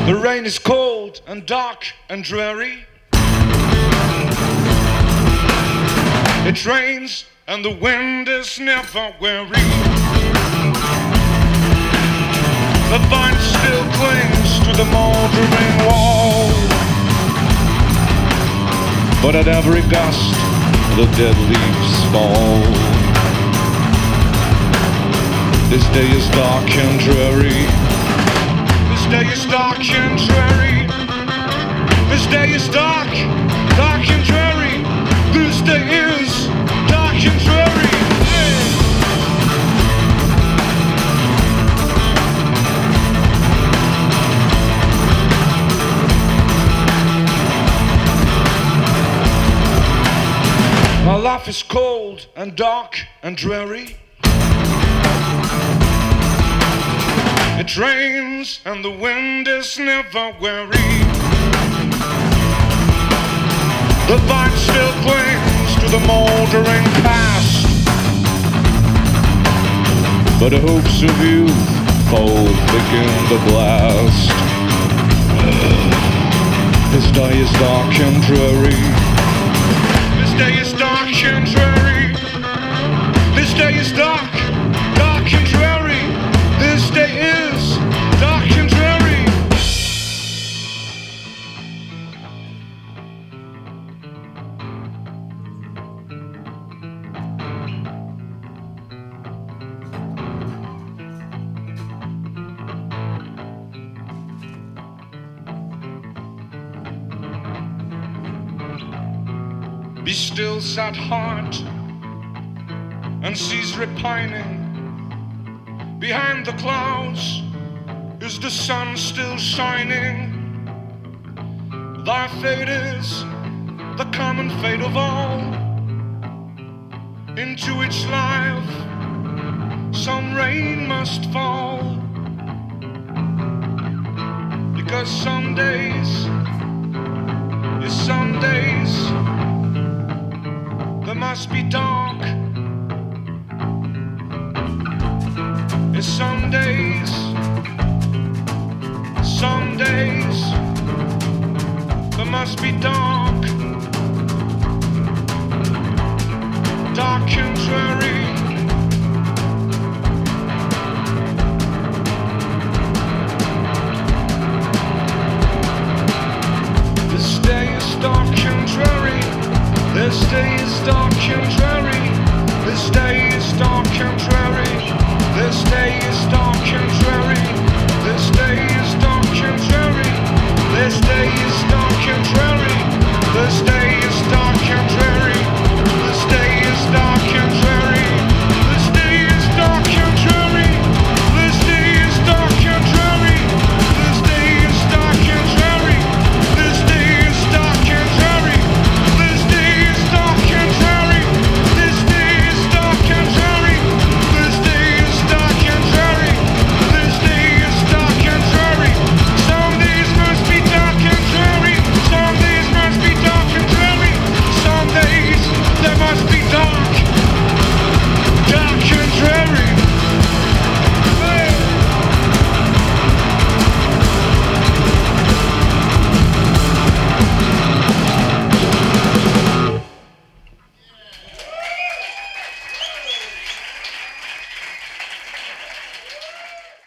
The rain is cold and dark and dreary. It rains and the wind is never weary. The vine still clings to the mouldering wall, but at every gust the dead leaves fall. This day is dark and dreary. This day is dark and dreary. This day is dark, dark and dreary. This day is dark and dreary. My life is cold and dark and dreary. It rains and the wind is never weary. The vine still clings to the mouldering past, but the hopes of youth fall thick in the blast. This day is dark and dreary. This day is dark and dreary. This day is dark, dark and dreary. This day is dark and dreary. Be still, sad heart, and cease repining. Behind the clouds is the sun still shining. Thy fate is the common fate of all. Into each life some rain must fall, because some days, yes, some days there must be dark. Yes, some days there must be dark.